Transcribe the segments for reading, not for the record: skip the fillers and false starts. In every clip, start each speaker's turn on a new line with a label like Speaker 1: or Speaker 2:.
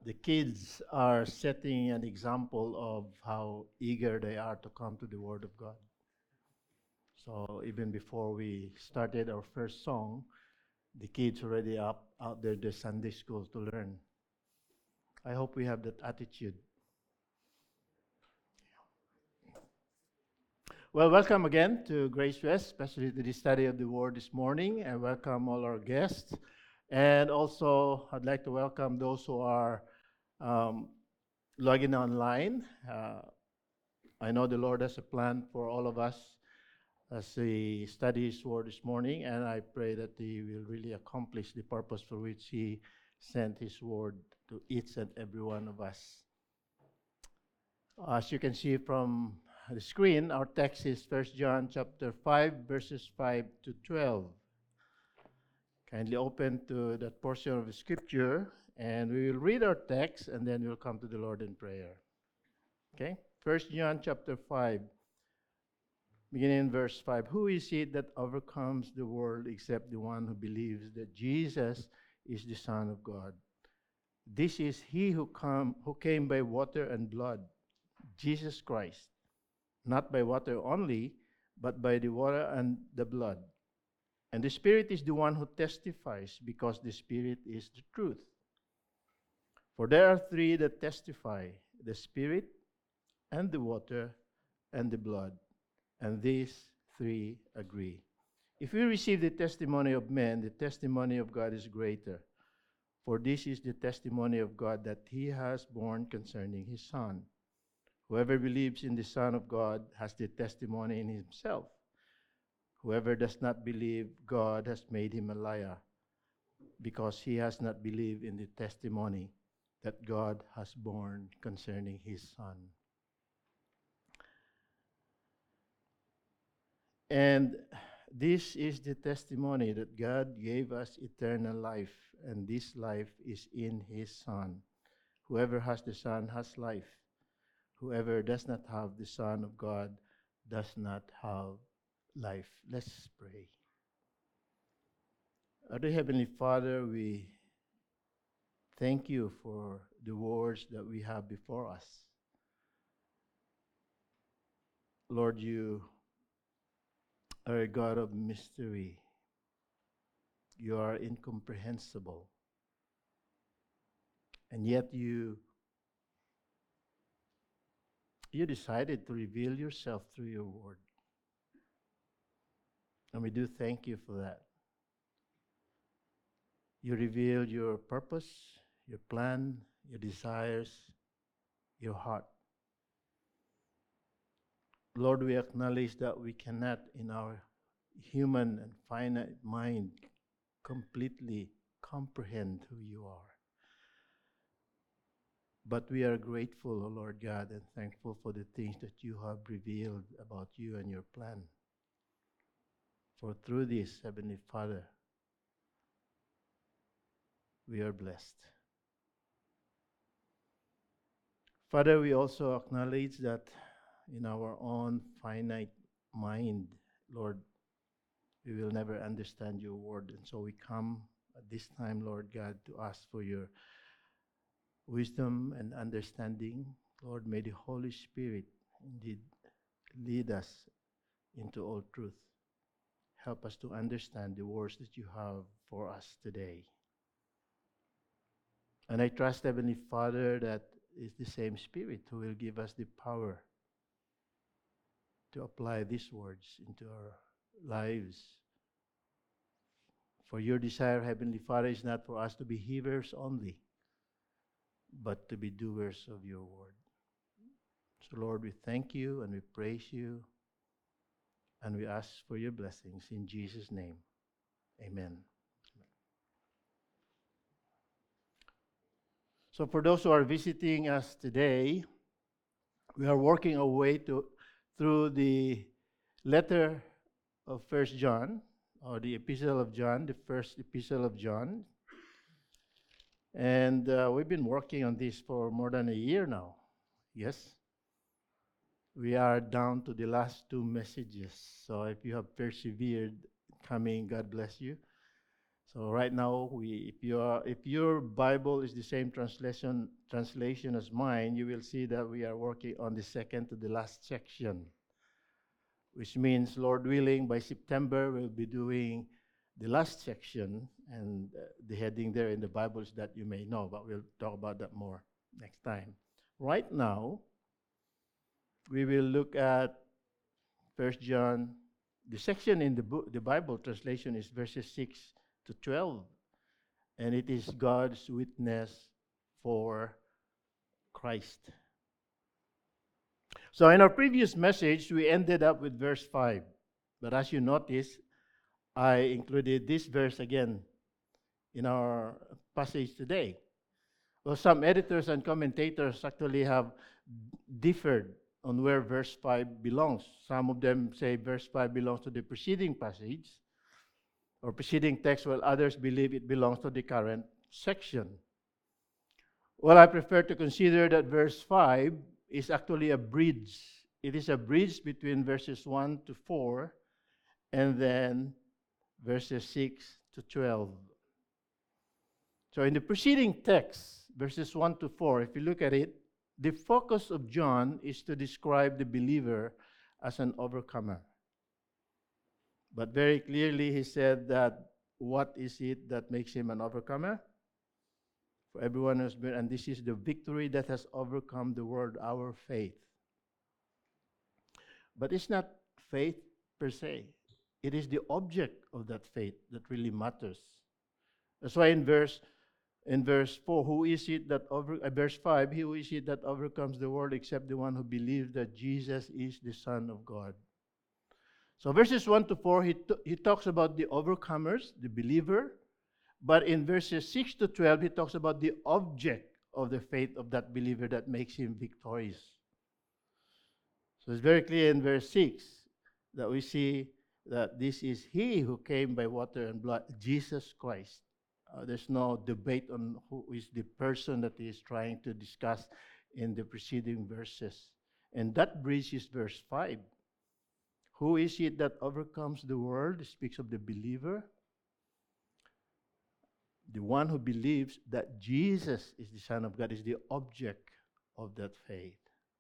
Speaker 1: The kids are setting an example of how eager they are to come to the Word of God. So even before we started our first song, the kids already up out there the Sunday school to learn. I hope we have that attitude. Well, welcome again to Grace West, especially to the study of the Word this morning, and welcome all our guests. And also, I'd like to welcome those who are um, logging online. I know the Lord has a plan for all of us as He studies His Word this morning, and I pray that He will really accomplish the purpose for which He sent His Word to each and every one of us. As you can see from the screen, our text is 1 John chapter 5, verses 5 to 12. Kindly open to that portion of the scripture, and we will read our text, and then we'll come to the Lord in prayer. Okay? 1 John chapter 5, beginning in verse 5. Who is it that overcomes the world except the one who believes that Jesus is the Son of God? This is he who came by water and blood, Jesus Christ. Not by water only, but by the water and the blood. And the Spirit is the one who testifies, because the Spirit is the truth. For there are three that testify, the Spirit, and the water, and the blood. And these three agree. If we receive the testimony of men, the testimony of God is greater. For this is the testimony of God that He has borne concerning His Son. Whoever believes in the Son of God has the testimony in himself. Whoever does not believe, God has made him a liar, because he has not believed in the testimony that God has borne concerning His Son. And this is the testimony that God gave us eternal life, and this life is in His Son. Whoever has the Son has life. Whoever does not have the Son of God does not have life. Let's pray. Our dear Heavenly Father, we thank You for the words that we have before us. Lord, You are a God of mystery. You are incomprehensible. And yet you decided to reveal Yourself through Your word. And we do thank You for that. You revealed Your purpose, Your plan, Your desires, Your heart. Lord, we acknowledge that we cannot, in our human and finite mind, completely comprehend who You are. But we are grateful, O Lord God, and thankful for the things that You have revealed about You and Your plan. For through this, Heavenly Father, we are blessed. Father, we also acknowledge that in our own finite mind, Lord, we will never understand Your word. And so we come at this time, Lord God, to ask for Your wisdom and understanding. Lord, may the Holy Spirit indeed lead us into all truth. Help us to understand the words that You have for us today. And I trust, Heavenly Father, that it's the same Spirit who will give us the power to apply these words into our lives. For Your desire, Heavenly Father, is not for us to be hearers only, but to be doers of Your word. So, Lord, we thank You and we praise You, and we ask for Your blessings in Jesus' name. Amen. So for those who are visiting us today, we are working our way through the letter of 1 John, or the epistle of John, the first epistle of John. And we've been working on this for more than a year now. Yes? We are down to the last two messages. So if you have persevered coming, God bless you. So right now, if your Bible is the same translation as mine, you will see that we are working on the second to the last section, which means, Lord willing, by September we'll be doing the last section, and the heading there in the Bible is that you may know, but we'll talk about that more next time. Right now, we will look at 1 John. The section in the Bible translation is verses 6 to 12, and it is God's witness for Christ. So in our previous message, we ended up with verse 5. But as you notice, I included this verse again in our passage today. Well, some editors and commentators actually have differed on where verse 5 belongs. Some of them say verse 5 belongs to the preceding passage or preceding text, while others believe it belongs to the current section. Well, I prefer to consider that verse 5 is actually a bridge. It is a bridge between verses 1 to 4 and then verses 6 to 12. So in the preceding text, verses 1 to 4, if you look at it, the focus of John is to describe the believer as an overcomer. But very clearly he said that what is it that makes him an overcomer? For everyone who's been, and this is the victory that has overcome the world, our faith. But it's not faith per se. It is the object of that faith that really matters. That's why in verse 4, who is it that verse 5, who is it that overcomes the world except the one who believes that Jesus is the Son of God? So verses 1 to 4, he talks about the overcomers, the believer. But in verses 6 to 12, he talks about the object of the faith of that believer that makes him victorious. So it's very clear in verse 6 that we see that this is he who came by water and blood, Jesus Christ. There's no debate on who is the person that he is trying to discuss in the preceding verses. And that bridge is verse 5. Who is it that overcomes the world? It speaks of the believer. The one who believes that Jesus is the Son of God is the object of that faith.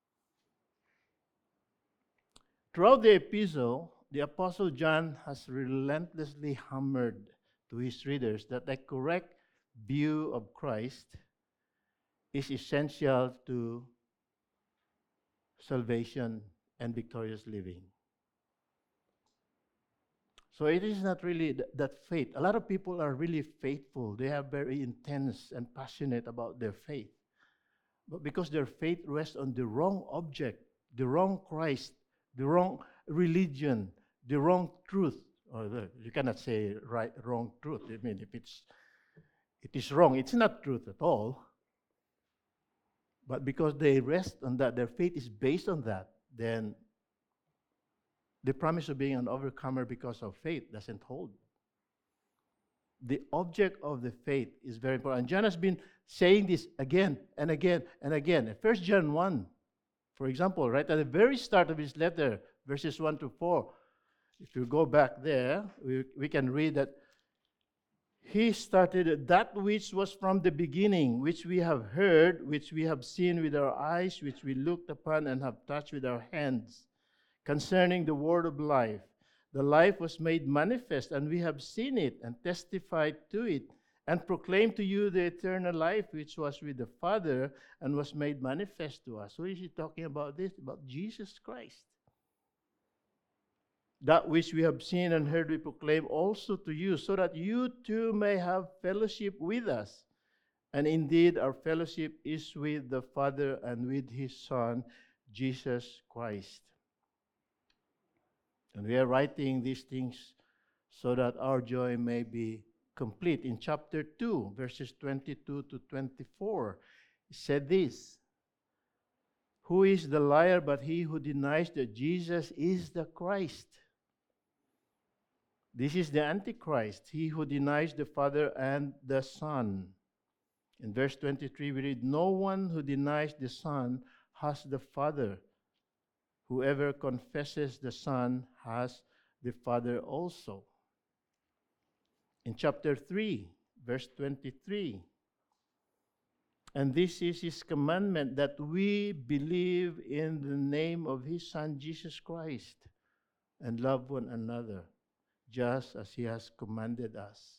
Speaker 1: Throughout the epistle, the Apostle John has relentlessly hammered to his readers that a correct view of Christ is essential to salvation and victorious living. So it is not really that faith. A lot of people are really faithful. They are very intense and passionate about their faith. But because their faith rests on the wrong object, the wrong Christ, the wrong religion, the wrong truth, or you cannot say wrong truth. I mean, if it is wrong, it's not truth at all. But because they rest on that, their faith is based on that, then the promise of being an overcomer because of faith doesn't hold. The object of the faith is very important. And John has been saying this again and again and again. In 1 John 1, for example, right at the very start of his letter, verses 1 to 4, if you go back there, we can read that he started that which was from the beginning, which we have heard, which we have seen with our eyes, which we looked upon and have touched with our hands. Concerning the word of life, the life was made manifest, and we have seen it and testified to it, and proclaimed to you the eternal life which was with the Father and was made manifest to us. Who is he talking about this? About Jesus Christ. That which we have seen and heard we proclaim also to you, so that you too may have fellowship with us. And indeed our fellowship is with the Father and with his Son, Jesus Christ. And we are writing these things so that our joy may be complete. In chapter 2, verses 22 to 24, it said this: who is the liar but he who denies that Jesus is the Christ? This is the Antichrist, he who denies the Father and the Son. In verse 23, we read, no one who denies the Son has the Father. Whoever confesses the Son has the Father also. in chapter 3, verse 23. And this is his commandment, that we believe in the name of his Son, Jesus Christ, and love one another, just as he has commanded us.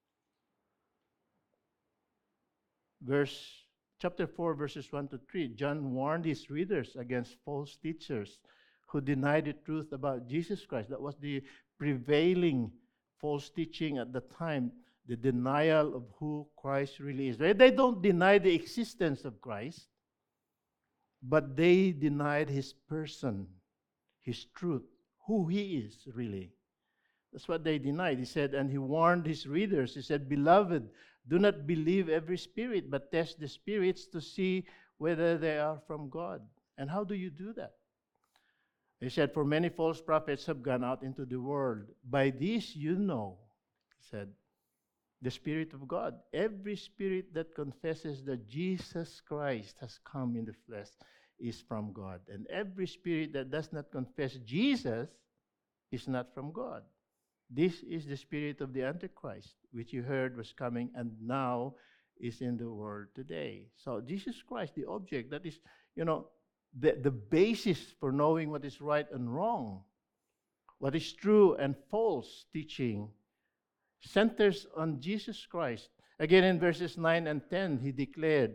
Speaker 1: Chapter 4, verses 1 to 3, John warned his readers against false teachers who denied the truth about Jesus Christ. That was the prevailing false teaching at the time, the denial of who Christ really is. They don't deny the existence of Christ, but they denied his person, his truth, who he is really. That's what they denied. He said, and he warned his readers. He said, "Beloved, do not believe every spirit, but test the spirits to see whether they are from God." And how do you do that? He said, "For many false prophets have gone out into the world. By this you know," he said, "the Spirit of God. Every spirit that confesses that Jesus Christ has come in the flesh is from God. And every spirit that does not confess Jesus is not from God. This is the spirit of the Antichrist, which you heard was coming and now is in the world today." So Jesus Christ, the object, that is, the basis for knowing what is right and wrong, what is true and false teaching, centers on Jesus Christ. Again, in verses 9 and 10, he declared,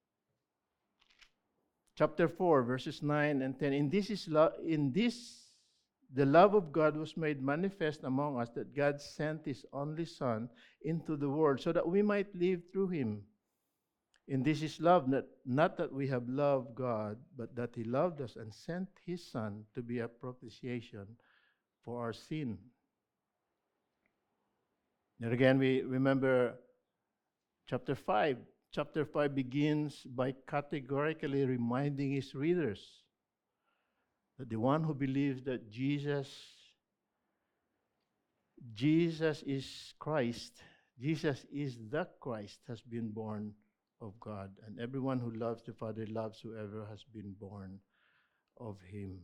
Speaker 1: chapter 4, verses 9 and 10, in this the love of God was made manifest among us, that God sent his only Son into the world so that we might live through him. In this is love, not that we have loved God, but that he loved us and sent his Son to be a propitiation for our sin. And again, we remember chapter 5. Chapter 5 begins by categorically reminding his readers that the one who believes that Jesus is Christ, Jesus is the Christ, has been born of God. And everyone who loves the Father loves whoever has been born of him.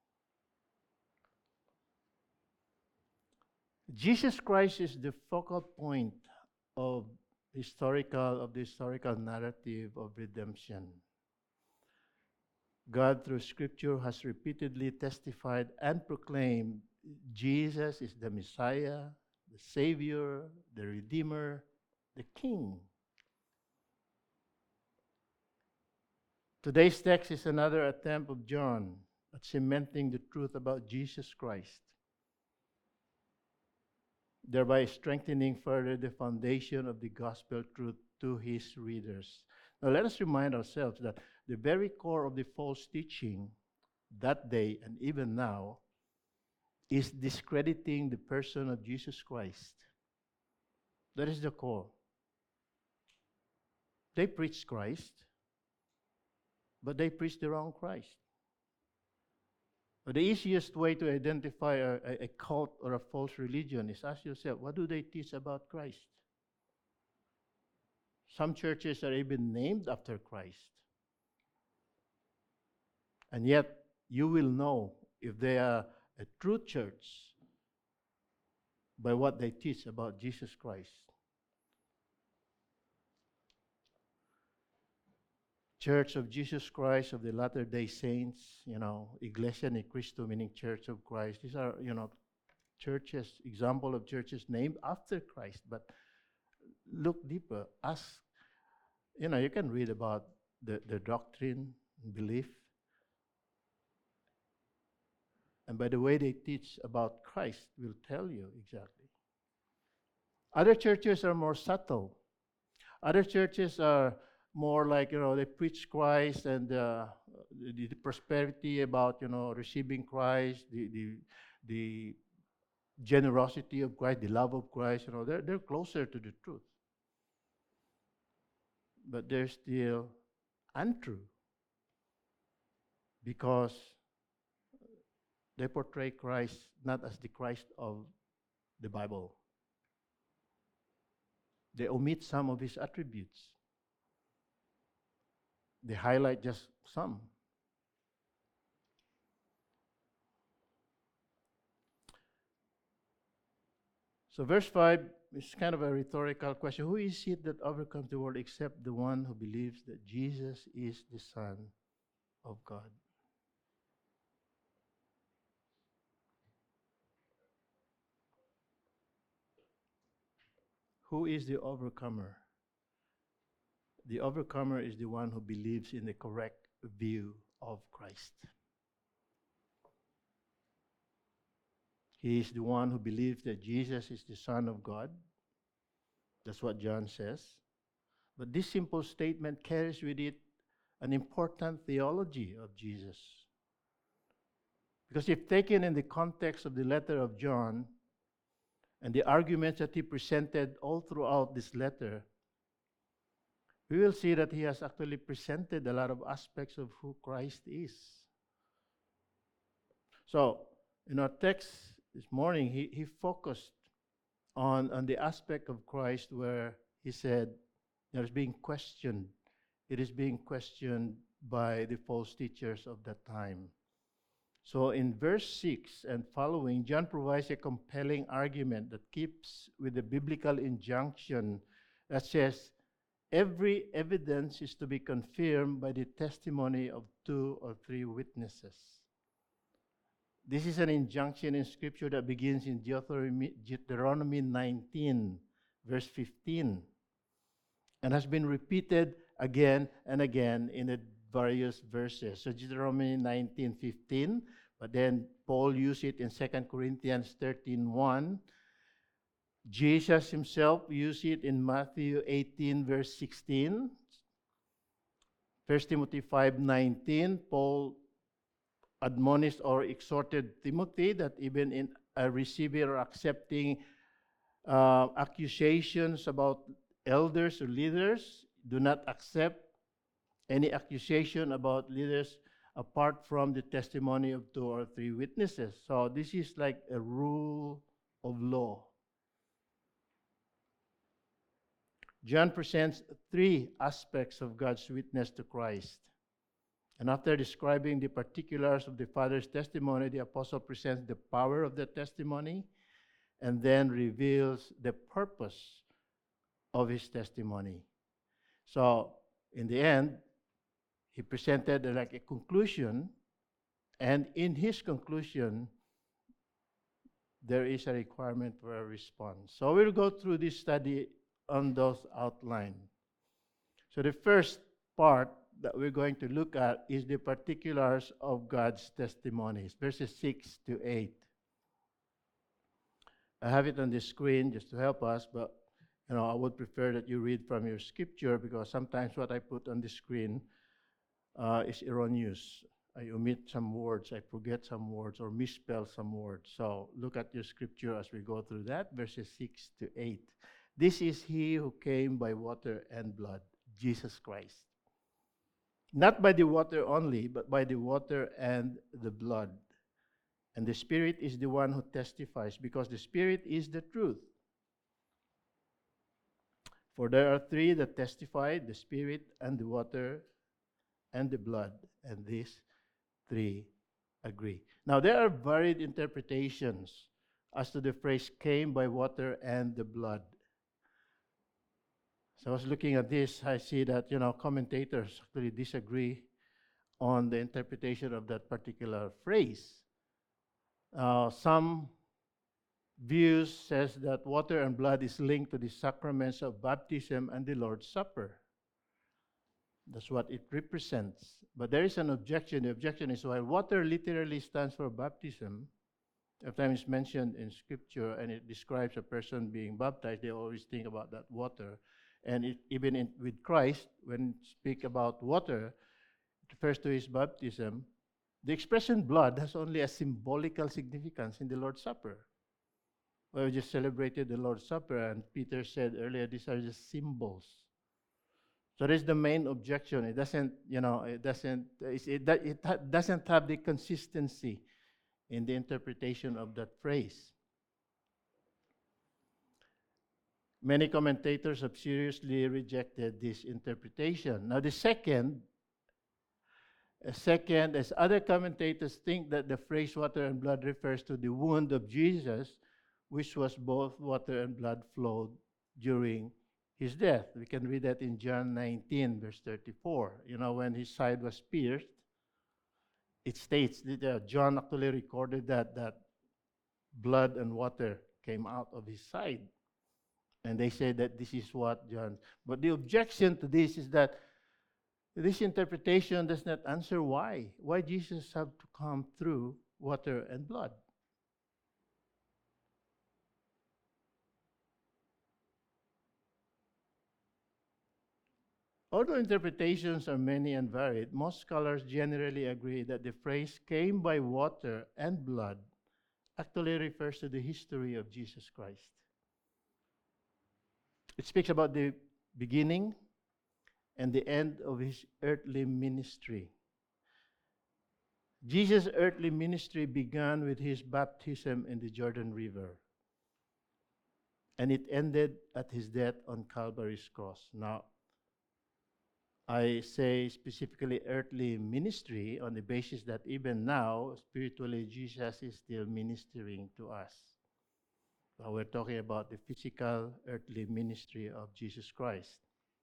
Speaker 1: Jesus Christ is the focal point of the historical narrative of redemption. God, through Scripture, has repeatedly testified and proclaimed Jesus is the Messiah, the Savior, the Redeemer, the King. Today's text is another attempt of John at cementing the truth about Jesus Christ, thereby strengthening further the foundation of the gospel truth to his readers. Now let us remind ourselves that the very core of the false teaching that day and even now is discrediting the person of Jesus Christ. That is the core. They preach Christ, but they preach the wrong Christ. But the easiest way to identify a cult or a false religion is ask yourself, what do they teach about Christ? Some churches are even named after Christ. And yet, you will know if they are a true church by what they teach about Jesus Christ. Church of Jesus Christ of the Latter-day Saints, Iglesia ni Cristo, meaning Church of Christ. These are, churches, example of churches named after Christ. But look deeper. You can read about their doctrine and belief. And by the way they teach about Christ, will tell you exactly. Other churches are more subtle. Other churches are more like, they preach Christ and the prosperity about, receiving Christ, the generosity of Christ, the love of Christ. They're closer to the truth. But they're still untrue because they portray Christ not as the Christ of the Bible. They omit some of his attributes. They highlight just some. So verse 5 it's kind of a rhetorical question. Who is it that overcomes the world except the one who believes that Jesus is the Son of God? Who is the overcomer? The overcomer is the one who believes in the correct view of Christ. He is the one who believes that Jesus is the Son of God. That's what John says. But this simple statement carries with it an important theology of Jesus. Because if taken in the context of the letter of John and the arguments that he presented all throughout this letter, we will see that he has actually presented a lot of aspects of who Christ is. So, in our text this morning, he focused on the aspect of Christ where he said there is being questioned. It is being questioned by the false teachers of that time. So in verse 6 and following, John provides a compelling argument that keeps with the biblical injunction that says, every evidence is to be confirmed by the testimony of 2 or 3 witnesses. This is an injunction in Scripture that begins in Deuteronomy 19, verse 15, and has been repeated again and again in the various verses. So Deuteronomy 19:15, but then Paul used it in 2 Corinthians 13:1. Jesus himself used it in Matthew 18, verse 16. 1 Timothy 5:19, Paul admonished or exhorted Timothy that even in receiving or accepting accusations about elders or leaders, do not accept any accusation about leaders apart from the testimony of 2 or 3 witnesses. So this is like a rule of law. John presents 3 aspects of God's witness to Christ. And after describing the particulars of the Father's testimony, the apostle presents the power of the testimony and then reveals the purpose of his testimony. So, in the end, he presented like a conclusion, and in his conclusion, there is a requirement for a response. So we'll go through this study on those outlined. So the first part that we're going to look at is the particulars of God's testimonies, verses 6 to 8. I have it on the screen just to help us, but I would prefer that you read from your scripture because sometimes what I put on the screen is erroneous. I omit some words, I forget some words, or misspell some words. So look at your scripture as we go through that, verses 6 to 8. This is he who came by water and blood, Jesus Christ. Not by the water only, but by the water and the blood. And the Spirit is the one who testifies, because the Spirit is the truth. For there are 3 that testify, the Spirit and the water and the blood, and these 3 agree. Now, there are varied interpretations as to the phrase came by water and the blood. So I was looking at this, I see that, commentators actually disagree on the interpretation of that particular phrase. Some views says that water and blood is linked to the sacraments of baptism and the Lord's Supper. That's what it represents. But there is an objection. The objection is while water literally stands for baptism, every time it's mentioned in Scripture and it describes a person being baptized, they always think about that water. And even with Christ, when speak about water, it refers to his baptism. The expression blood has only a symbolical significance in the Lord's Supper. Well, we just celebrated the Lord's Supper, and Peter said earlier, these are just symbols. So that is the main objection. It doesn't, it doesn't have the consistency in the interpretation of that phrase. Many commentators have seriously rejected this interpretation. Now, as other commentators think that the phrase water and blood refers to the wound of Jesus, which was both water and blood, flowed during his death. We can read that in John 19, verse 34. You know, when his side was pierced, it states that John actually recorded that blood and water came out of his side. And they say that this is what John. But the objection to this is that this interpretation does not answer why. Why Jesus had to come through water and blood. Although interpretations are many and varied, most scholars generally agree that the phrase came by water and blood actually refers to the history of Jesus Christ. It speaks about the beginning and the end of his earthly ministry. Jesus' earthly ministry began with his baptism in the Jordan River, and it ended at his death on Calvary's cross. Now, I say specifically earthly ministry on the basis that even now, spiritually, Jesus is still ministering to us. So we're talking about the physical, earthly ministry of Jesus Christ.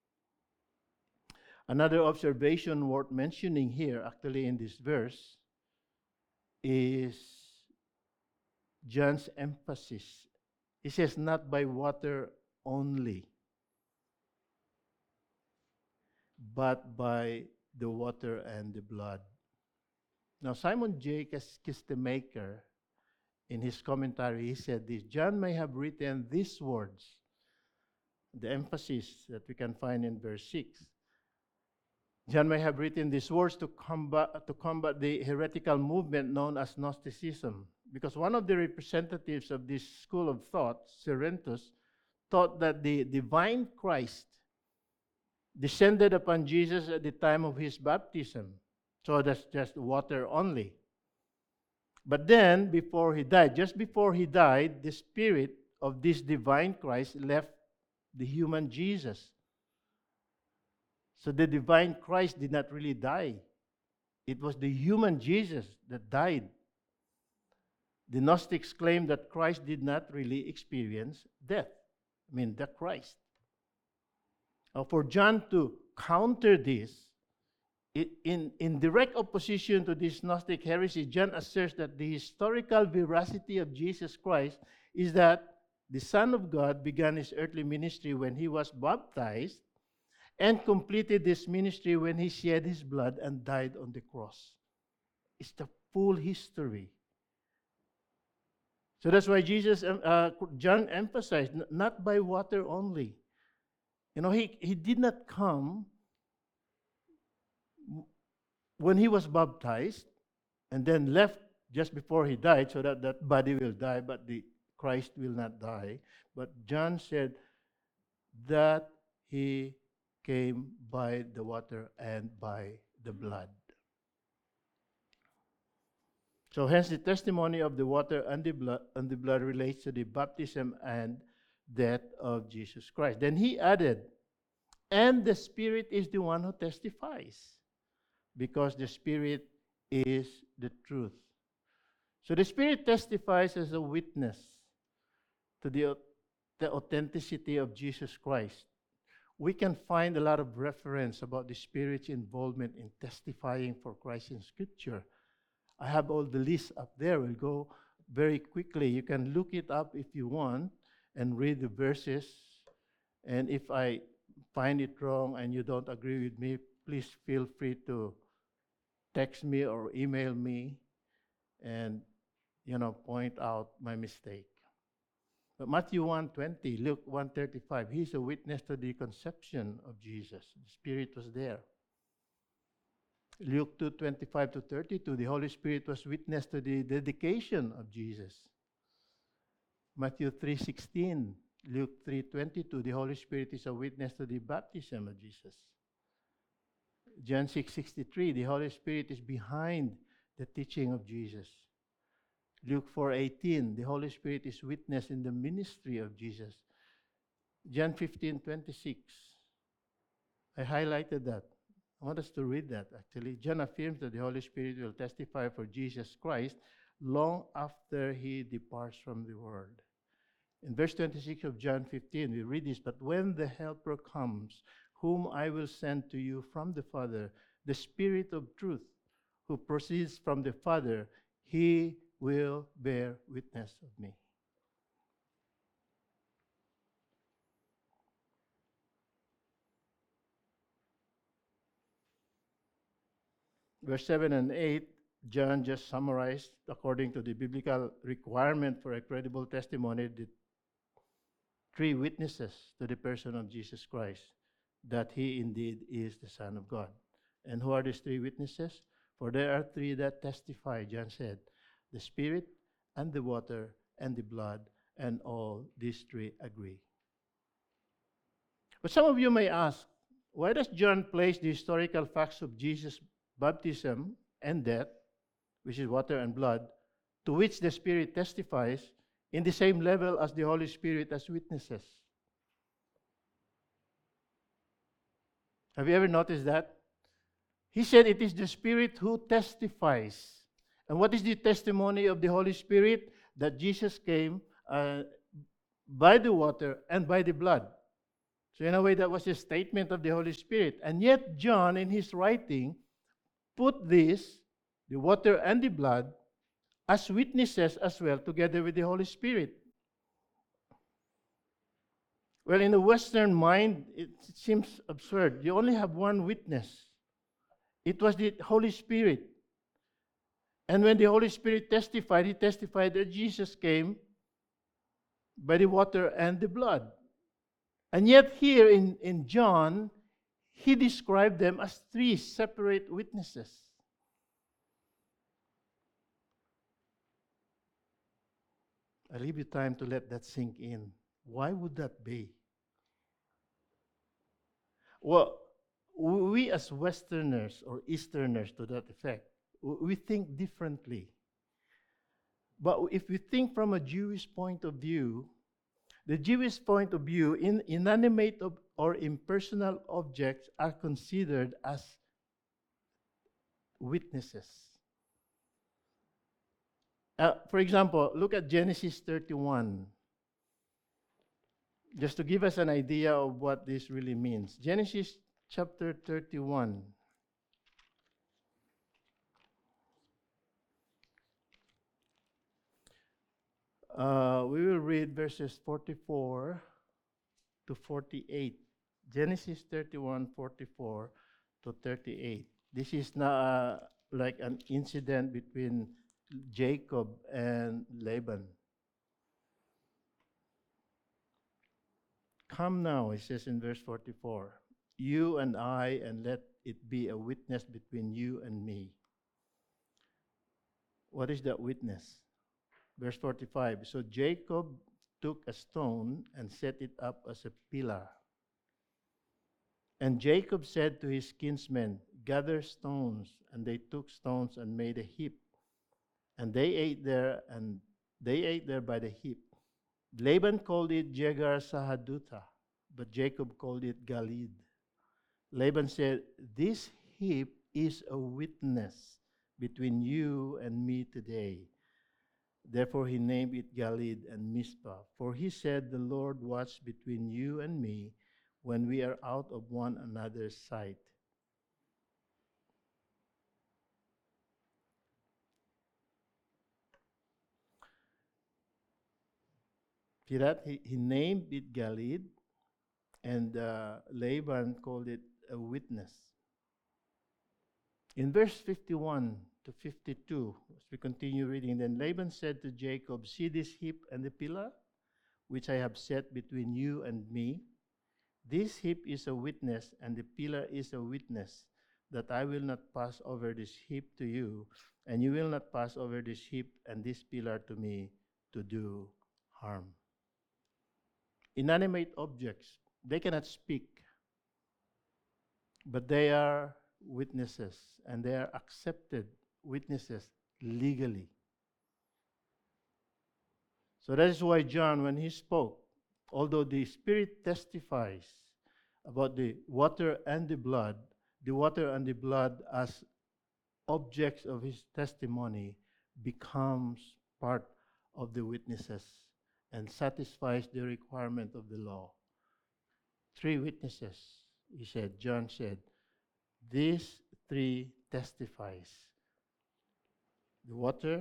Speaker 1: Another observation worth mentioning here, actually in this verse, is John's emphasis. He says, not by water only, but by the water and the blood. Now, Simon J. Kistemaker, in his commentary, he said this: John may have written these words, the emphasis that we can find in verse 6. John may have written these words to combat the heretical movement known as Gnosticism, because one of the representatives of this school of thought, Cerinthus, taught that the divine Christ descended upon Jesus at the time of his baptism. So that's just water only. But then, before he died, just before he died, the spirit of this divine Christ left the human Jesus. So the divine Christ did not really die. It was the human Jesus that died. The Gnostics claim that Christ did not really experience death. I mean, the Christ. Now, for John to counter this, in direct opposition to this Gnostic heresy, John asserts that the historical veracity of Jesus Christ is that the Son of God began his earthly ministry when he was baptized and completed this ministry when he shed his blood and died on the cross. It's the full history. So that's why John emphasized, not by water only. You know, he did not come when he was baptized and then left just before he died so that that body will die, but the Christ will not die. But John said that he came by the water and by the blood. So hence the testimony of the water and the blood relates to the baptism and death of Jesus Christ. Then he added, and the Spirit is the one who testifies, because the Spirit is the truth. So the Spirit testifies as a witness to the authenticity of Jesus Christ. We can find a lot of reference about the Spirit's involvement in testifying for Christ in Scripture. I have all the lists up there. We'll go very quickly. You can look it up if you want and read the verses. And if I find it wrong and you don't agree with me, please feel free to text me or email me and, point out my mistake. But Matthew 1:20, Luke 1:35, he's a witness to the conception of Jesus. The Spirit was there. Luke 2:25-32, the Holy Spirit was witness to the dedication of Jesus. Matthew 3:16, Luke 3:22, the Holy Spirit is a witness to the baptism of Jesus. John 6:63, the Holy Spirit is behind the teaching of Jesus. Luke 4:18, the Holy Spirit is witness in the ministry of Jesus. John 15:26, I highlighted that. I want us to read that, actually. John affirms that the Holy Spirit will testify for Jesus Christ long after he departs from the world. In verse 26 of John 15, we read this, "But when the Helper comes, whom I will send to you from the Father, the Spirit of truth, who proceeds from the Father, he will bear witness of me." Verse 7 and 8, John just summarized, according to the biblical requirement for a credible testimony, the three witnesses to the person of Jesus Christ, that he indeed is the Son of God. And who are these three witnesses? For there are three that testify, John said, the Spirit and the water and the blood, and all these three agree. But some of you may ask, why does John place the historical facts of Jesus' baptism and death, which is water and blood, to which the Spirit testifies, in the same level as the Holy Spirit as witnesses? Have you ever noticed that? He said it is the Spirit who testifies. And what is the testimony of the Holy Spirit? That Jesus came by the water and by the blood. So in a way, that was a statement of the Holy Spirit. And yet John, in his writing, put this, the water and the blood, as witnesses as well, together with the Holy Spirit. Well, in the Western mind, it seems absurd. You only have one witness. It was the Holy Spirit. And when the Holy Spirit testified, he testified that Jesus came by the water and the blood. And yet here in John, he described them as three separate witnesses. I leave you time to let that sink in. Why would that be? Well, we as Westerners or Easterners to that effect, we think differently. But if we think from a Jewish point of view, the Jewish point of view, inanimate or impersonal objects are considered as witnesses. For example, look at Genesis 31. Just to give us an idea of what this really means. Genesis chapter 31. We will read verses 44 to 48. Genesis 31, 44 to 38. This is not like an incident between Jacob and Laban. "Come now," it says in verse 44, "you and I, and let it be a witness between you and me." What is that witness? Verse 45, "So Jacob took a stone and set it up as a pillar. And Jacob said to his kinsmen, 'Gather stones.' And they took stones and made a heap. And they ate there by the heap. Laban called it Jegar Sahadutha, but Jacob called it Galid. Laban said, 'This heap is a witness between you and me today.' Therefore he named it Galid and Mizpah. For he said, 'The Lord watch between you and me when we are out of one another's sight.'" See that? He named it Galid, and Laban called it a witness. In verse 51 to 52, as we continue reading, "Then Laban said to Jacob, 'See this heap and the pillar, which I have set between you and me? This heap is a witness, and the pillar is a witness, that I will not pass over this heap to you, and you will not pass over this heap and this pillar to me to do harm.'" Inanimate objects, they cannot speak, but they are witnesses, and they are accepted witnesses legally. So that is why John, when he spoke, although the Spirit testifies about the water and the blood as objects of his testimony becomes part of the witnesses and satisfies the requirement of the law. 3 witnesses, John said, these 3 testifies. The water,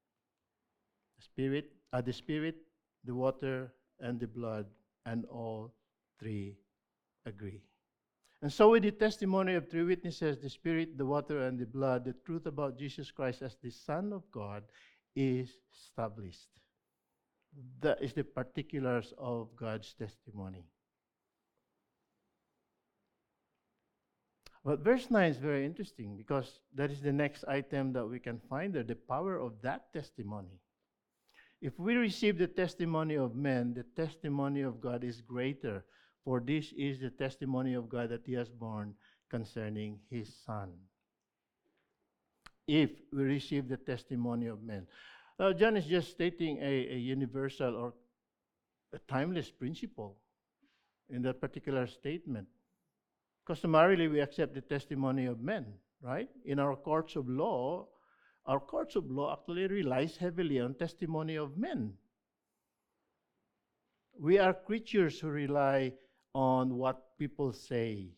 Speaker 1: the spirit, the water, and the blood, and all 3 agree. And so with the testimony of 3 witnesses, the spirit, the water, and the blood, the truth about Jesus Christ as the Son of God is established. That is the particulars of God's testimony. But verse 9 is very interesting because that is the next item that we can find there, the power of that testimony. If we receive the testimony of men, the testimony of God is greater, for this is the testimony of God that He has borne concerning His Son. If we receive the testimony of men. John is just stating a universal or a timeless principle in that particular statement. Customarily, we accept the testimony of men, right? In our courts of law actually relies heavily on testimony of men. We are creatures who rely on what people say.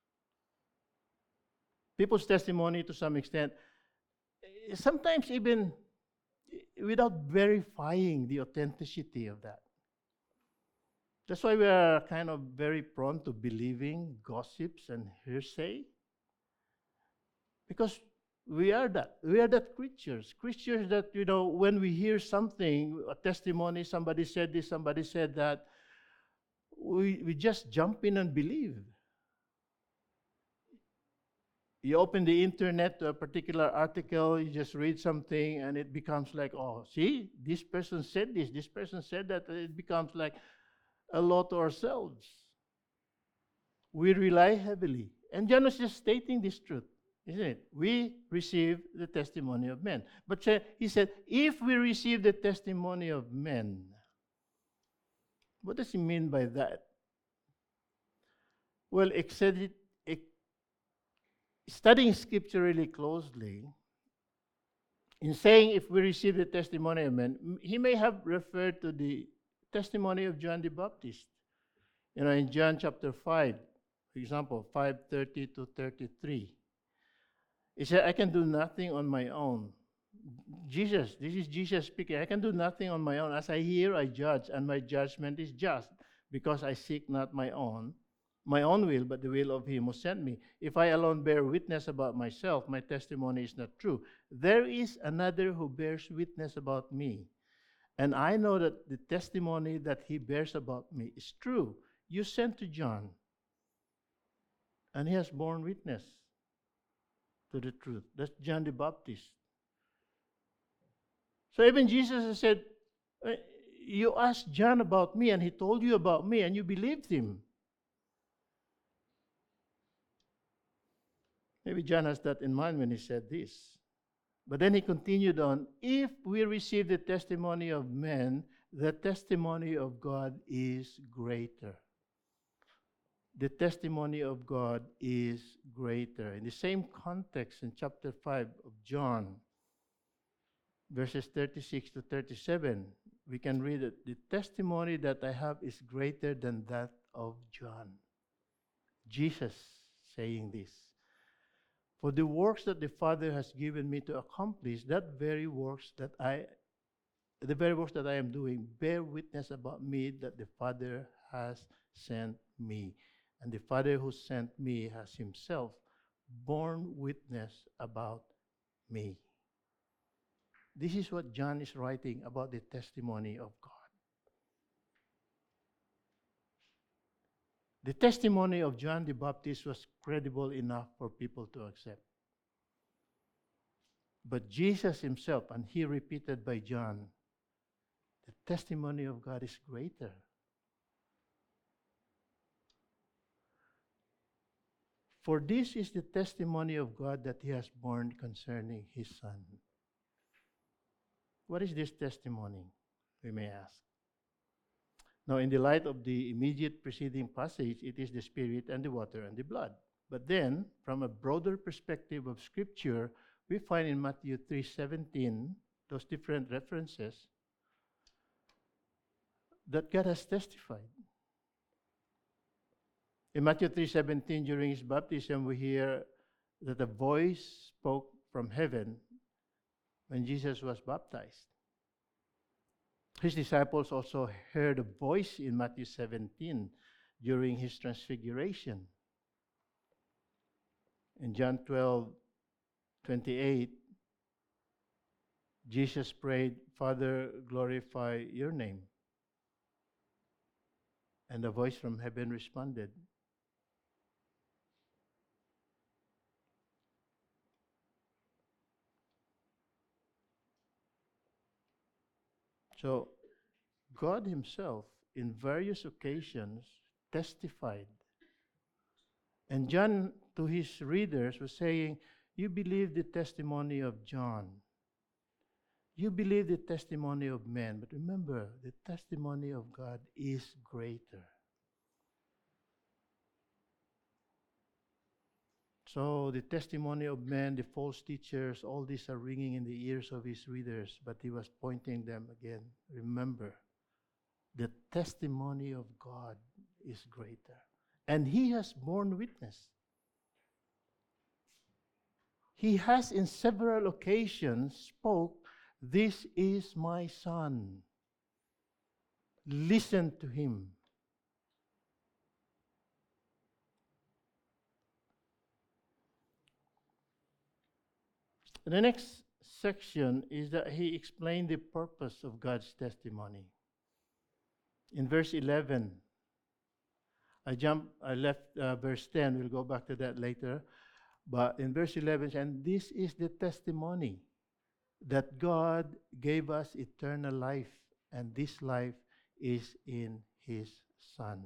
Speaker 1: People's testimony, to some extent, sometimes even without verifying the authenticity of that. That's why we are kind of very prone to believing gossips and hearsay. Because we are that creatures that, when we hear something, a testimony, somebody said this, somebody said that, we just jump in and believe. You open the internet to a particular article, you just read something, and it becomes like, oh, see, this person said this person said that. It becomes like a law to ourselves. We rely heavily. And John is just stating this truth, isn't it? We receive the testimony of men. But he said, if we receive the testimony of men, what does he mean by that? Well, studying Scripture really closely, in saying if we receive the testimony of men, he may have referred to the testimony of John the Baptist. In John chapter 5, for example, 5:30 to 33. He said, I can do nothing on my own. This is Jesus speaking. I can do nothing on my own. As I hear, I judge, and my judgment is just, because I seek not my own will, but the will of Him who sent me. If I alone bear witness about myself, my testimony is not true. There is another who bears witness about me. And I know that the testimony that he bears about me is true. You sent to John, and he has borne witness to the truth. That's John the Baptist. So even Jesus has said, you asked John about me, and he told you about me, and you believed him. Maybe John has that in mind when he said this. But then he continued on, if we receive the testimony of men, the testimony of God is greater. The testimony of God is greater. In the same context, in chapter 5 of John, verses 36 to 37, we can read it. The testimony that I have is greater than that of John. Jesus saying this. For the works that the Father has given me to accomplish, the very works that I am doing, bear witness about me that the Father has sent me. And the Father who sent me has himself borne witness about me. This is what John is writing about the testimony of God. The testimony of John the Baptist was credible enough for people to accept. But Jesus himself, and he repeated by John, the testimony of God is greater. For this is the testimony of God that he has borne concerning his Son. What is this testimony, we may ask? Now, in the light of the immediate preceding passage, it is the Spirit and the water and the blood. But then, from a broader perspective of Scripture, we find in Matthew 3:17 those different references. that God has testified. In Matthew 3:17, during his baptism, we hear that a voice spoke from heaven when Jesus was baptized. His disciples also heard a voice in Matthew 17 during his transfiguration. In John 12:28, Jesus prayed, "Father, glorify your name." And a voice from heaven responded. So God himself, in various occasions, testified. And John, to his readers, was saying, you believe the testimony of John. You believe the testimony of men. But remember, the testimony of God is greater. So the testimony of men, the false teachers, all these are ringing in the ears of his readers. But he was pointing them again. Remember, the testimony of God is greater. And he has borne witness. He has in several occasions spoke, "This is my son. Listen to him." The next section is that he explained the purpose of God's testimony. In verse 11, I left verse 10. We'll go back to that later. But in verse 11, and this is the testimony that God gave us eternal life, and this life is in his Son.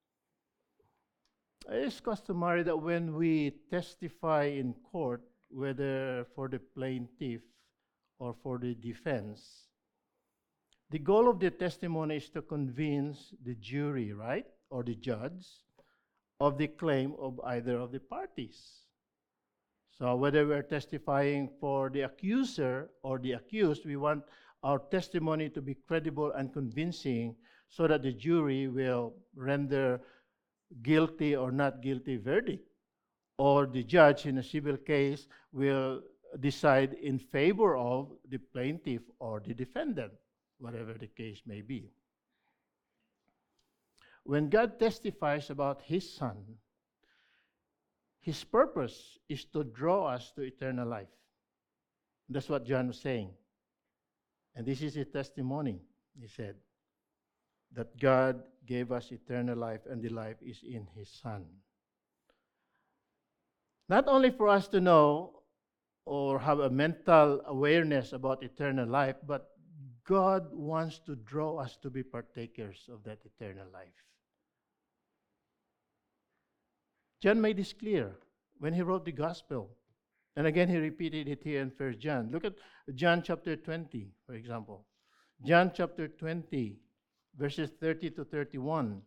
Speaker 1: It is customary that when we testify in court, whether for the plaintiff or for the defense, the goal of the testimony is to convince the jury, right, or the judge, of the claim of either of the parties. So whether we're testifying for the accuser or the accused, we want our testimony to be credible and convincing so that the jury will render guilty or not guilty verdict. Or the judge in a civil case will decide in favor of the plaintiff or the defendant, whatever the case may be. When God testifies about his Son, his purpose is to draw us to eternal life. That's what John was saying. And this is a testimony, he said, that God gave us eternal life, and the life is in his Son. Not only for us to know or have a mental awareness about eternal life, but God wants to draw us to be partakers of that eternal life. John made this clear when he wrote the gospel. And again, he repeated it here in 1 John. Look at John chapter 20, for example. John chapter 20, verses 30 to 31.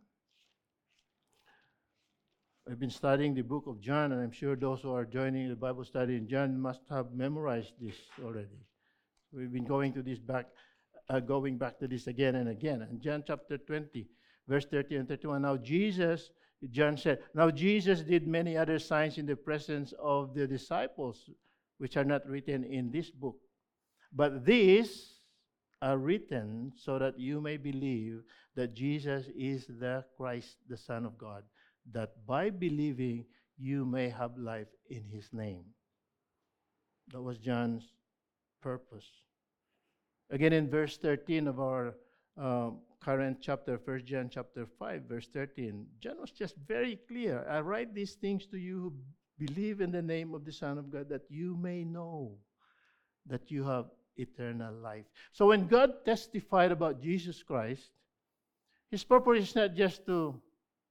Speaker 1: I've been studying the book of John, and I'm sure those who are joining the Bible study in John must have memorized this already. We've been going to this going back to this again and again. And John chapter 20, verse 30 and 31. John said, now Jesus did many other signs in the presence of the disciples, which are not written in this book. But these are written so that you may believe that Jesus is the Christ, the Son of God, that by believing you may have life in his name. That was John's purpose. Again, in verse 13 of our current chapter, 1 John chapter 5, verse 13, John was just very clear. I write these things to you who believe in the name of the Son of God, that you may know that you have eternal life. So when God testified about Jesus Christ, his purpose is not just to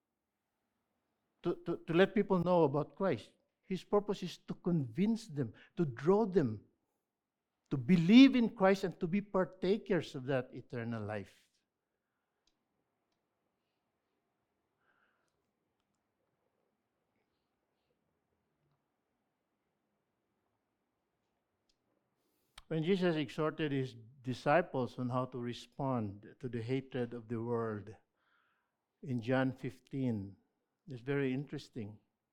Speaker 1: let people know about Christ. His purpose is to convince them, to draw them, to believe in Christ and to be partakers of that eternal life. When Jesus exhorted his disciples on how to respond to the hatred of the world in John 15, it's very interesting.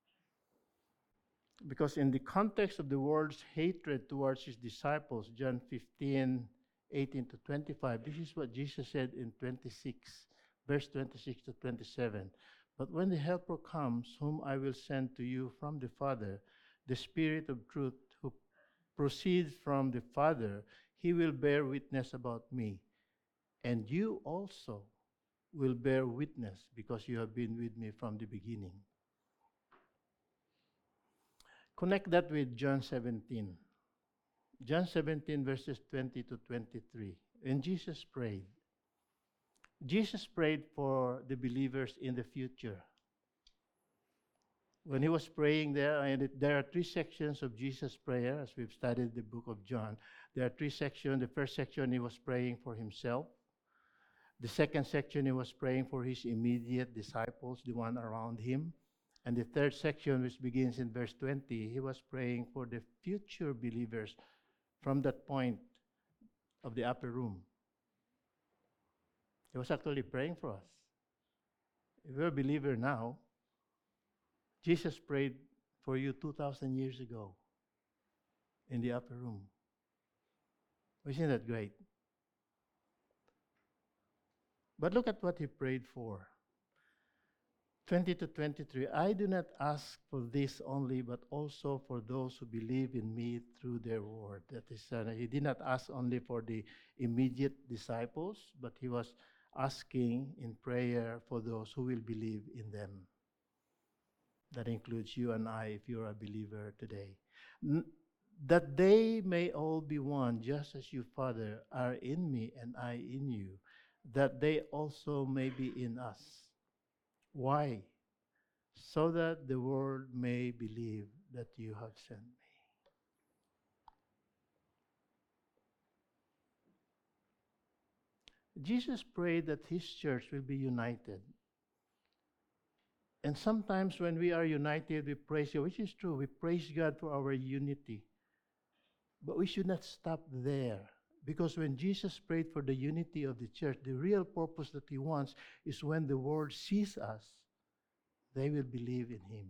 Speaker 1: Because in the context of the world's hatred towards his disciples, John 15:18 to 25, this is what Jesus said in 26, verse 26 to 27. But when the Helper comes, whom I will send to you from the Father, the Spirit of truth who proceeds from the Father, he will bear witness about me. And you also will bear witness because you have been with me from the beginning. Connect that with John 17. John 17, verses 20 to 23. And Jesus prayed for the believers in the future. When he was praying there, and there are three sections of Jesus' prayer, as we've studied the book of John. There are three sections. The first section, he was praying for himself. The second section, he was praying for his immediate disciples, the one around him. And the third section, which begins in verse 20, he was praying for the future believers from that point of the upper room. He was actually praying for us. If you're a believer now, Jesus prayed for you 2,000 years ago in the upper room. Isn't that great? But look at what he prayed for. 20 to 23, I do not ask for this only, but also for those who believe in me through their word. That is, he did not ask only for the immediate disciples, but he was asking in prayer for those who will believe in them. That includes you and I, if you're a believer today. That they may all be one, just as you, Father, are in me and I in you, that they also may be in us. Why? So that the world may believe that you have sent me. Jesus prayed that his church will be united. And sometimes when we are united, we praise God, which is true. We praise God for our unity. But we should not stop there. Because when Jesus prayed for the unity of the church, the real purpose that he wants is when the world sees us, they will believe in him.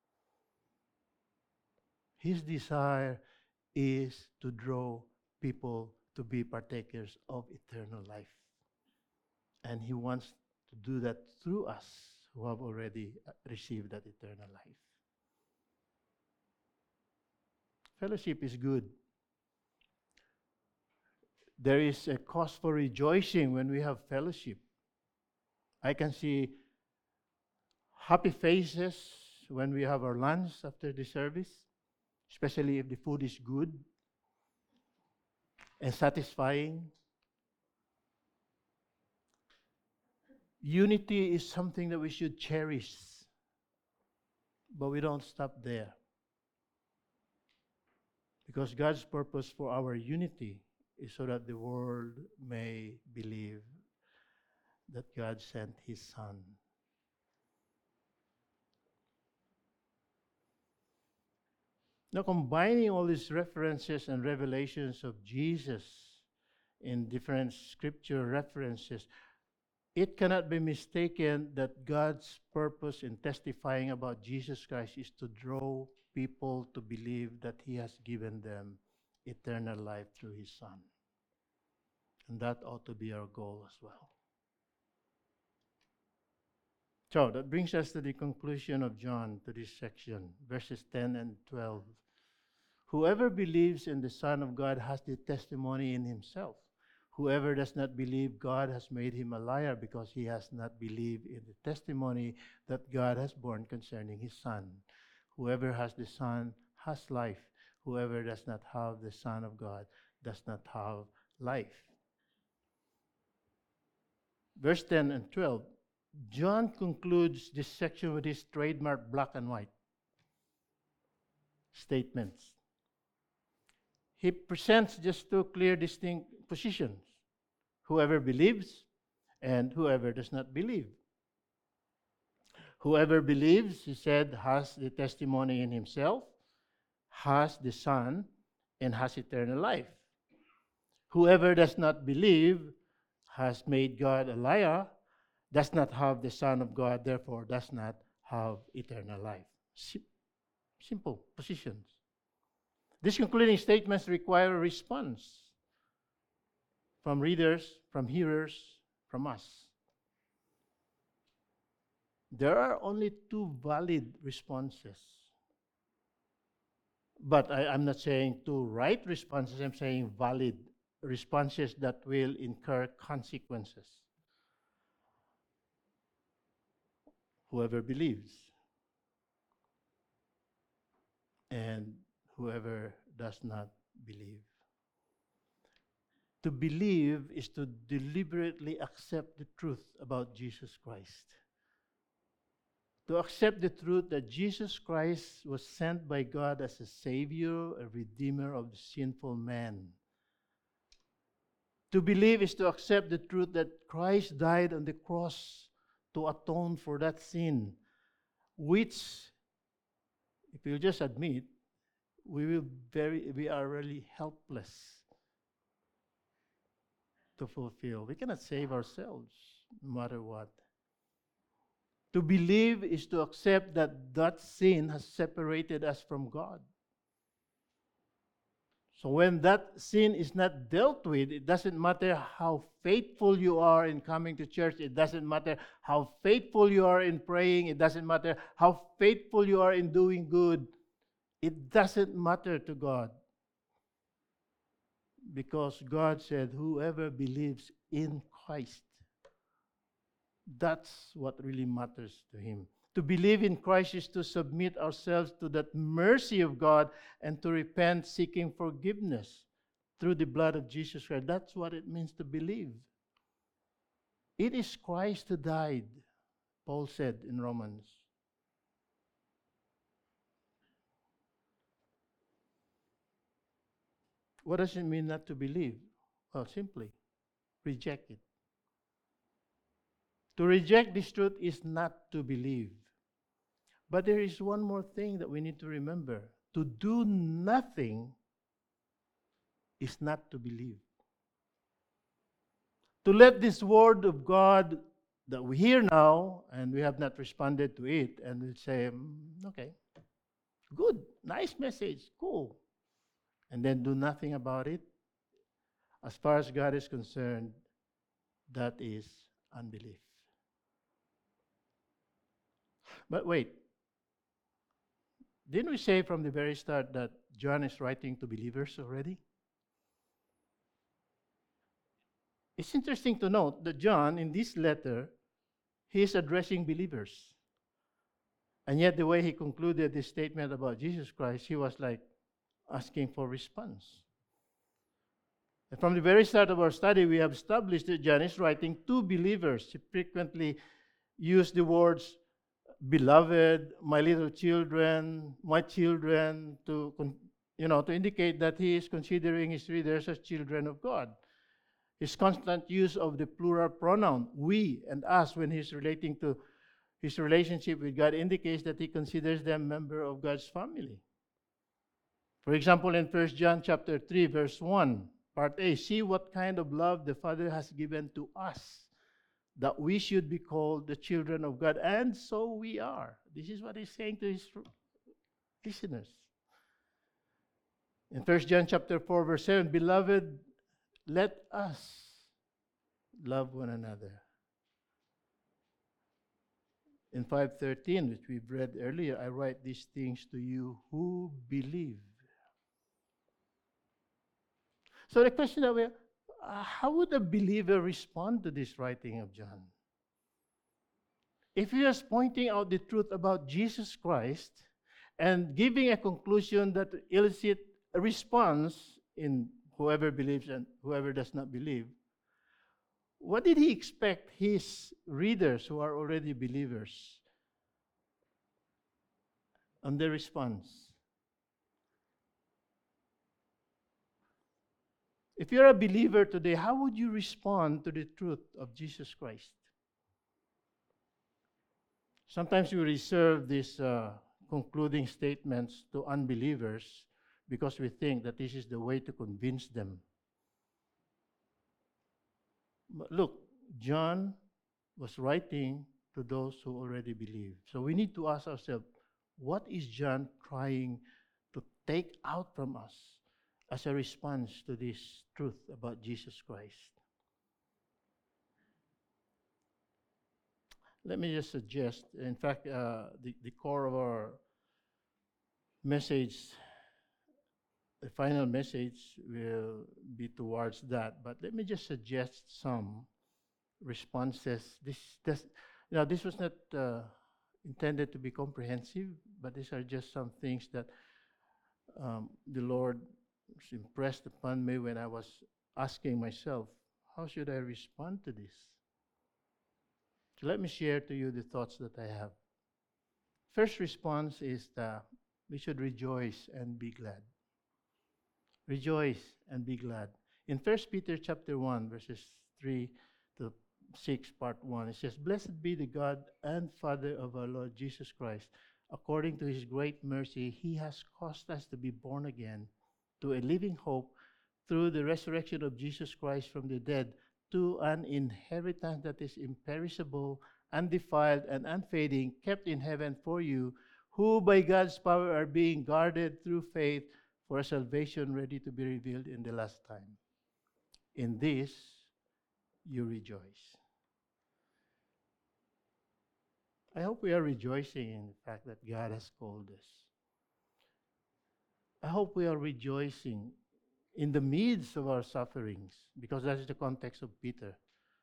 Speaker 1: His desire is to draw people to be partakers of eternal life. And he wants to do that through us who have already received that eternal life. Fellowship is good. There is a cause for rejoicing when we have fellowship. I can see happy faces when we have our lunch after the service, especially if the food is good and satisfying. Unity is something that we should cherish, but we don't stop there. Because God's purpose for our unity is so that the world may believe that God sent his Son. Now, combining all these references and revelations of Jesus in different scripture references, it cannot be mistaken that God's purpose in testifying about Jesus Christ is to draw people to believe that he has given them eternal life through his Son. And that ought to be our goal as well. So that brings us to the conclusion of John, to this section, verses 10 and 12. Whoever believes in the Son of God has the testimony in himself. Whoever does not believe God has made him a liar, because he has not believed in the testimony that God has borne concerning his Son. Whoever has the Son has life. Whoever does not have the Son of God does not have life. Verse 10 and 12. John concludes this section with his trademark black and white statements. He presents just two clear, distinct positions. Whoever believes and whoever does not believe. Whoever believes, he said, has the testimony in himself, has the Son, and has eternal life. Whoever does not believe has made God a liar, does not have the Son of God, therefore does not have eternal life. Simple positions. These concluding statements require a response from readers, from hearers, from us. There are only two valid responses. But I'm not saying two right responses, I'm saying valid responses that will incur consequences. Whoever believes and whoever does not believe. To believe is to deliberately accept the truth about Jesus Christ. To accept the truth that Jesus Christ was sent by God as a Savior, a Redeemer of the sinful man. To believe is to accept the truth that Christ died on the cross to atone for that sin, which, if you just admit, we are really helpless to fulfill. We cannot save ourselves, no matter what. To believe is to accept that that sin has separated us from God. So when that sin is not dealt with, it doesn't matter how faithful you are in coming to church. It doesn't matter how faithful you are in praying. It doesn't matter how faithful you are in doing good. It doesn't matter to God. Because God said, whoever believes in Christ, that's what really matters to Him. To believe in Christ is to submit ourselves to that mercy of God and to repent, seeking forgiveness through the blood of Jesus Christ. That's what it means to believe. It is Christ who died, Paul said in Romans. What does it mean not to believe? Well, simply reject it. To reject this truth is not to believe. But there is one more thing that we need to remember. To do nothing is not to believe. To let this word of God that we hear now, and we have not responded to it, and we'll say, okay, good, nice message, cool. And then do nothing about it. As far as God is concerned, that is unbelief. But wait, didn't we say from the very start that John is writing to believers already? It's interesting to note that John, in this letter, he is addressing believers. And yet the way he concluded this statement about Jesus Christ, he was like asking for response. And from the very start of our study, we have established that John is writing to believers. He frequently used the words, beloved, my little children, my children, to indicate that he is considering his readers as children of God. His constant use of the plural pronoun, we and us, when he's relating to his relationship with God, indicates that he considers them member of God's family. For example, in 1 John chapter 3, verse 1, part A, see what kind of love the Father has given to us, that we should be called the children of God, and so we are. This is what he's saying to his listeners. In 1 John chapter 4, verse 7, beloved, let us love one another. In 5:13, which we've read earlier, I write these things to you who believe. So the question that how would a believer respond to this writing of John? If he is pointing out the truth about Jesus Christ and giving a conclusion that elicits a response in whoever believes and whoever does not believe, what did he expect his readers who are already believers on their response? If you're a believer today, how would you respond to the truth of Jesus Christ? Sometimes we reserve these concluding statements to unbelievers because we think that this is the way to convince them But look, John was writing to those who already believe. So we need to ask ourselves, what is John trying to take out from us as a response to this truth about Jesus Christ? Let me just suggest, in fact, the core of our message, the final message will be towards that. But let me just suggest some responses. This was not intended to be comprehensive, but these are just some things that the Lord impressed upon me when I was asking myself, how should I respond to this? So let me share to you the thoughts that I have. First response is that we should rejoice and be glad. Rejoice and be glad. In 1 Peter chapter 1, verses 3 to 6, part 1, it says, "Blessed be the God and Father of our Lord Jesus Christ. According to his great mercy, he has caused us to be born again to a living hope through the resurrection of Jesus Christ from the dead, to an inheritance that is imperishable, undefiled, and unfading, kept in heaven for you, who by God's power are being guarded through faith for a salvation ready to be revealed in the last time. In this you rejoice." I hope we are rejoicing in the fact that God has called us. I hope we are rejoicing in the midst of our sufferings, because that is the context of Peter.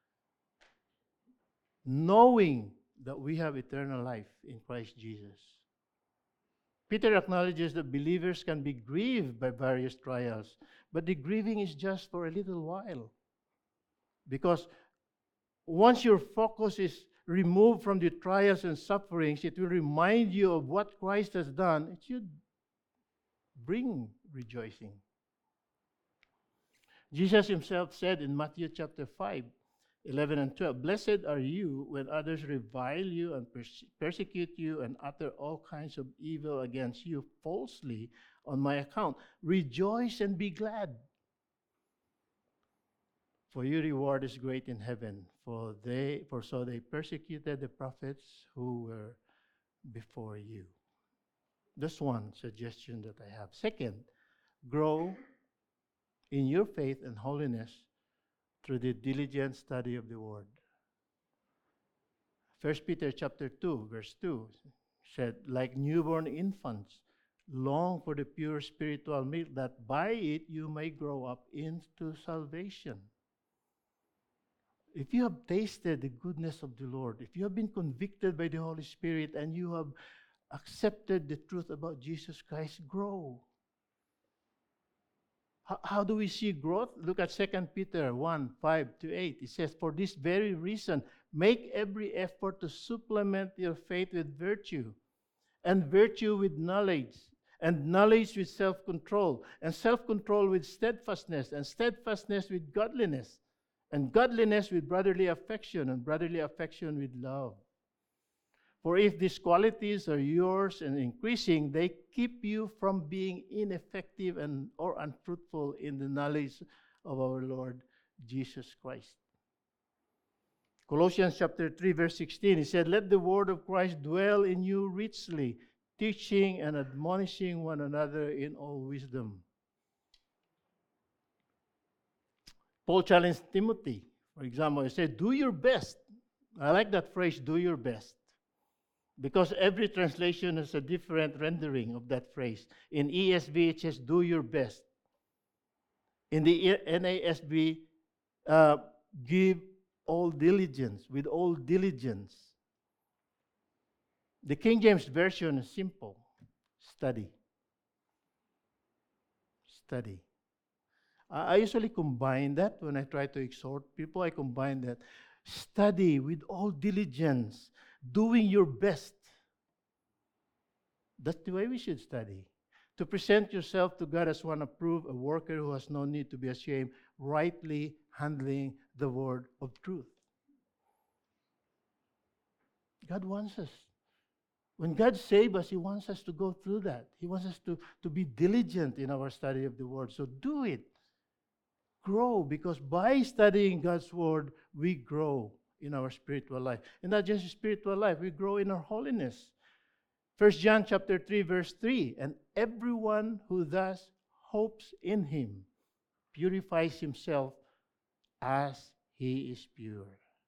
Speaker 1: Knowing that we have eternal life in Christ Jesus. Peter acknowledges that believers can be grieved by various trials, but the grieving is just for a little while. Because once your focus is removed from the trials and sufferings, it will remind you of what Christ has done. It should bring rejoicing. Jesus himself said in Matthew chapter 5, 11 and 12, "Blessed are you when others revile you and persecute you and utter all kinds of evil against you falsely on my account. Rejoice and be glad, for your reward is great in heaven, for so they persecuted the prophets who were before you." That's one suggestion that I have. Second, grow in your faith and holiness through the diligent study of the Word. 1 Peter chapter 2, verse 2 said, "Like newborn infants, long for the pure spiritual milk, that by it you may grow up into salvation." If you have tasted the goodness of the Lord, if you have been convicted by the Holy Spirit, and you have accepted the truth about Jesus Christ, grow. How do we see growth? Look at 2 Peter 1, 5 to 8. It says, "For this very reason, make every effort to supplement your faith with virtue, and virtue with knowledge, and knowledge with self-control, and self-control with steadfastness, and steadfastness with godliness, and godliness with brotherly affection, and brotherly affection with love. For if these qualities are yours and increasing, they keep you from being ineffective or unfruitful in the knowledge of our Lord Jesus Christ." Colossians chapter 3, verse 16, he said, "Let the word of Christ dwell in you richly, teaching and admonishing one another in all wisdom." Paul challenged Timothy, for example, he said, "Do your best." I like that phrase, "do your best," because every translation has a different rendering of that phrase. In ESV, it says, "do your best." In the NASB, "give all diligence," with all diligence. The King James Version is simple: study. Study. I usually combine that when I try to exhort people. I combine that. Study with all diligence, doing your best. That's the way we should study. To present yourself to God as one approved, a worker who has no need to be ashamed, rightly handling the word of truth. God wants us. When God saves us, He wants us to go through that. He wants us to be diligent in our study of the word. So do it. grow because by studying God's Word, we grow in our spiritual life. And not just spiritual life, we grow in our holiness. 1 John chapter 3, verse 3, and everyone who thus hopes in Him purifies himself as He is pure.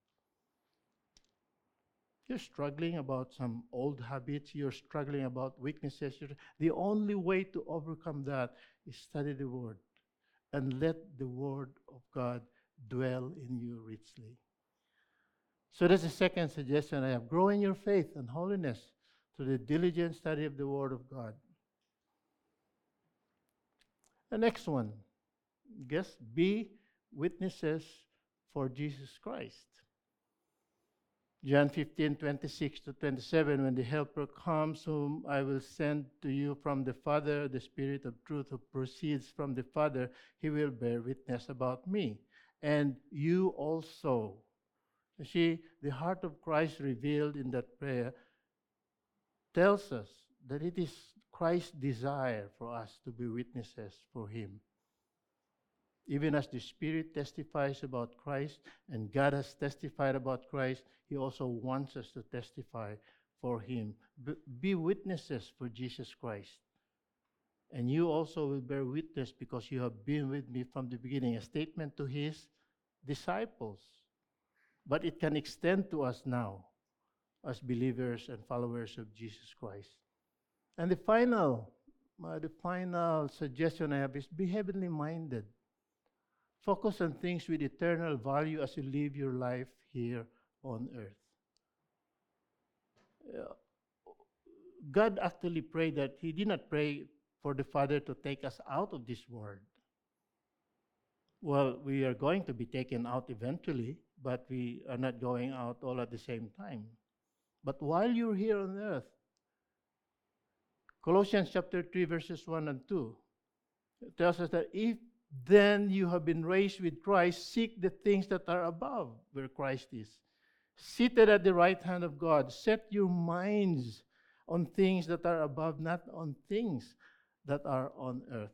Speaker 1: You're struggling about some old habits, you're struggling about weaknesses. The only way to overcome that is study the Word and let the Word of God dwell in you richly. So that's the second suggestion I have. Grow in your faith and holiness through the diligent study of the Word of God. The next one, be witnesses for Jesus Christ. John 15:26-27, when the Helper comes, whom I will send to you from the Father, the Spirit of truth who proceeds from the Father, He will bear witness about me. And you also. You see, the heart of Christ revealed in that prayer tells us that it is Christ's desire for us to be witnesses for Him. Even as the Spirit testifies about Christ and God has testified about Christ, He also wants us to testify for Him. Be witnesses for Jesus Christ. And you also will bear witness because you have been with me from the beginning. A statement to His disciples. But it can extend to us now as believers and followers of Jesus Christ. And the final suggestion I have is be heavenly minded. Focus on things with eternal value as you live your life here on earth. God actually prayed that He did not pray for the Father to take us out of this world. Well, we are going to be taken out eventually, but we are not going out all at the same time. But while you're here on earth, Colossians chapter 3, verses 1 and 2, it tells us that if then you have been raised with Christ, seek the things that are above, where Christ is. Seated at the right hand of God, set your minds on things that are above, not on things that are on earth.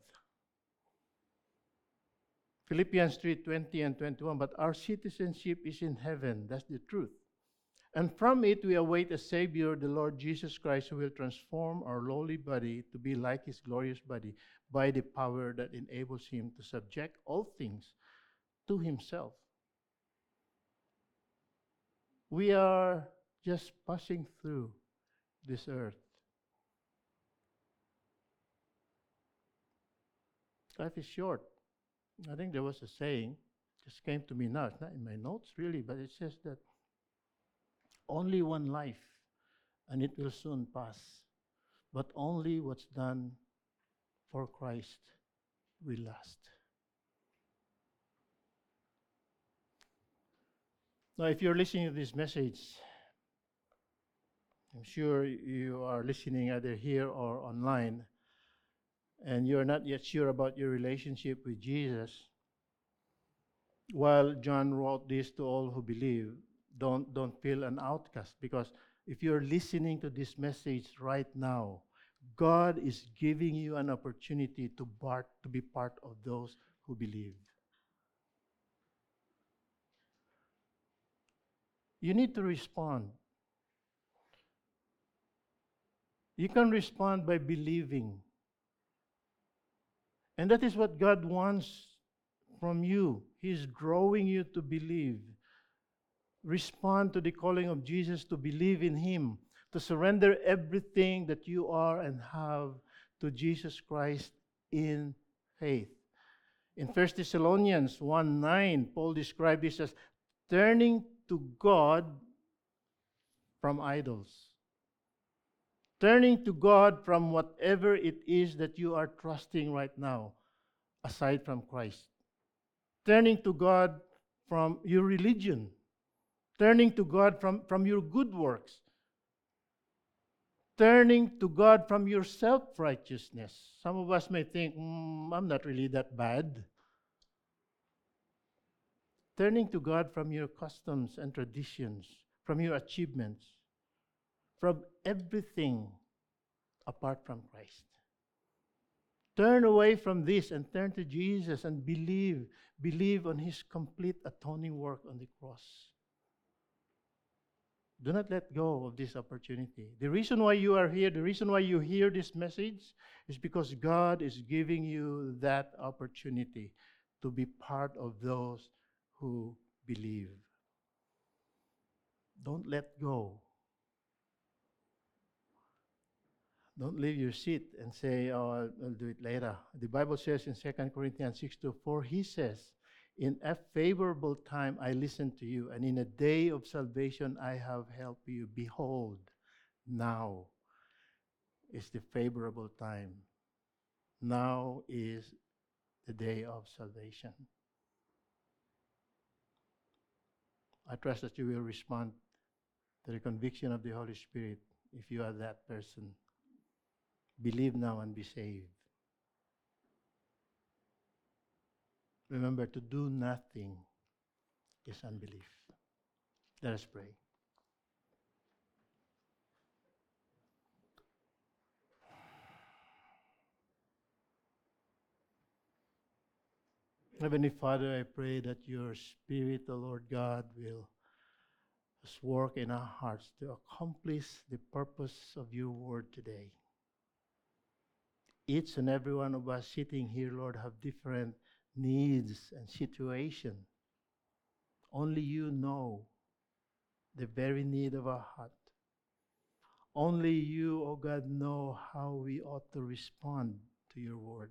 Speaker 1: Philippians 3:20 and 21, but our citizenship is in heaven. That's the truth. And from it we await a Savior, the Lord Jesus Christ, who will transform our lowly body to be like His glorious body by the power that enables Him to subject all things to Himself. We are just passing through this earth. Life is short. I think there was a saying, just came to me now. It's not in my notes really, but it says that only one life, and it will soon pass. But only what's done for Christ will last. Now, if you're listening to this message, I'm sure you are listening either here or online, and you're not yet sure about your relationship with Jesus. While John wrote this to all who believe, don't feel an outcast, because if you're listening to this message right now, God is giving you an opportunity to be part of those who believe. You need to respond. You can respond by believing. And that is what God wants from you. He's drawing you to believe. Respond to the calling of Jesus to believe in Him, to surrender everything that you are and have to Jesus Christ in faith. In 1 Thessalonians 1:9, Paul described this as turning to God from idols. Turning to God from whatever it is that you are trusting right now, aside from Christ. Turning to God from your religion. Turning to God from your good works. Turning to God from your self-righteousness. Some of us may think, I'm not really that bad. Turning to God from your customs and traditions, from your achievements, from everything apart from Christ. Turn away from this and turn to Jesus and believe. Believe on His complete atoning work on the cross. Do not let go of this opportunity. The reason why you are here, the reason why you hear this message is because God is giving you that opportunity to be part of those who believe. Don't let go. Don't leave your seat and say, oh, I'll do it later. The Bible says in 2 Corinthians 6:4, He says, in a favorable time I listened to you, and in a day of salvation I have helped you. Behold, now is the favorable time. Now is the day of salvation. I trust that you will respond to the conviction of the Holy Spirit if you are that person. Believe now and be saved. Remember, to do nothing is unbelief. Let us pray. Heavenly Father, I pray that your Spirit, O Lord God, will just work in our hearts to accomplish the purpose of your word today. Each and every one of us sitting here, Lord, have different needs and situations. Only you know the very need of our heart. Only you, O God, know how we ought to respond to your word.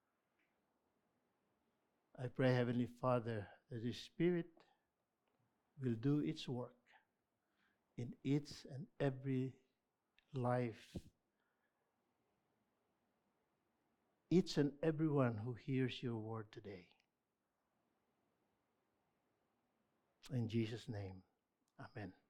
Speaker 1: I pray, Heavenly Father, that the Spirit will do its work in each and every life. Each and everyone who hears your word today. In Jesus' name, amen.